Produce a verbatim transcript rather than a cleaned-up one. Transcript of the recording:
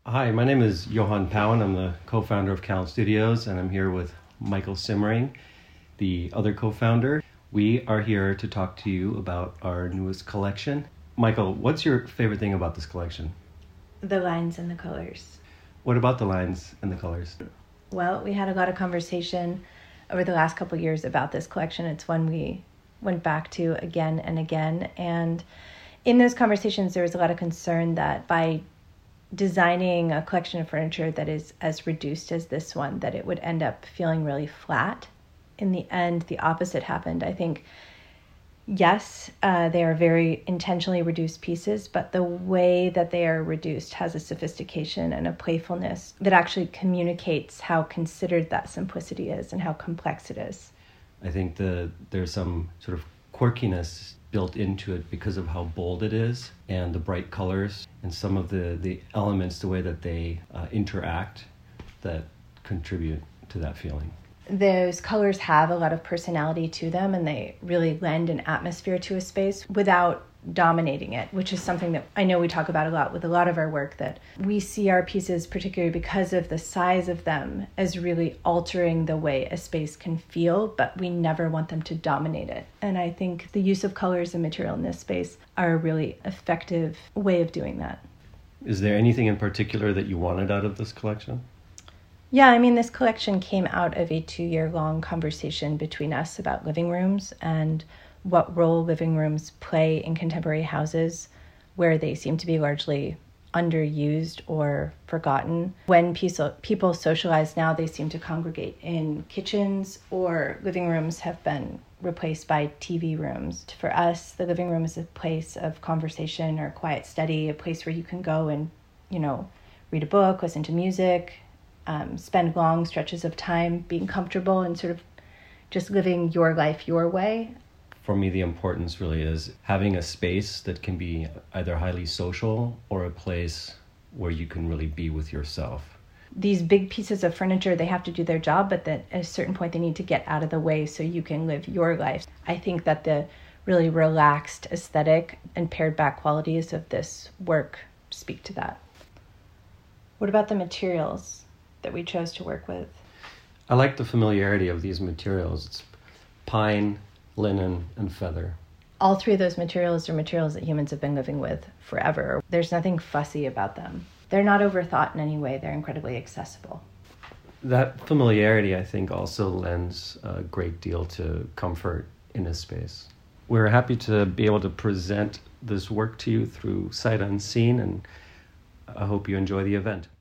Hi, my name is Johan Powen. I'm the co-founder of Callan Studios, and I'm here with Michael Simmering, the other co-founder. We are here to talk to you about our newest collection. Michael, what's your favorite thing about this collection? The lines and the colors. What about the lines and the colors? Well, we had a lot of conversation over the last couple of years about this collection. It's one we went back to again and again. And in those conversations, there was a lot of concern that by designing a collection of furniture that is as reduced as this one, that it would end up feeling really flat. In the end, the opposite happened. I think, yes, uh, they are very intentionally reduced pieces, but the way that they are reduced has a sophistication and a playfulness that actually communicates how considered that simplicity is and how complex it is. I think the there's some sort of quirkiness built into it because of how bold it is and the bright colors and some of the, the elements, the way that they uh, interact that contribute to that feeling. Those colors have a lot of personality to them, and they really lend an atmosphere to a space without dominating it, which is something that I know we talk about a lot with a lot of our work, that we see our pieces, particularly because of the size of them, as really altering the way a space can feel, but we never want them to dominate it. And I think the use of colors and material in this space are a really effective way of doing that. Is there anything in particular that you wanted out of this collection? Yeah, I mean, this collection came out of a two-year-long conversation between us about living rooms and what role living rooms play in contemporary houses where they seem to be largely underused or forgotten. When people socialize now, they seem to congregate in kitchens, or living rooms have been replaced by T V rooms. For us, the living room is a place of conversation or quiet study, a place where you can go and, you know, read a book, listen to music, um, spend long stretches of time being comfortable and sort of just living your life your way. For me, the importance really is having a space that can be either highly social or a place where you can really be with yourself. These big pieces of furniture, they have to do their job, but that at a certain point they need to get out of the way so you can live your life. I think that the really relaxed aesthetic and pared back qualities of this work speak to that. What about the materials that we chose to work with? I like the familiarity of these materials. It's pine, linen, and feather. All three of those materials are materials that humans have been living with forever. There's nothing fussy about them. They're not overthought in any way. They're incredibly accessible. That familiarity, I think, also lends a great deal to comfort in a space. We're happy to be able to present this work to you through Sight Unseen, and I hope you enjoy the event.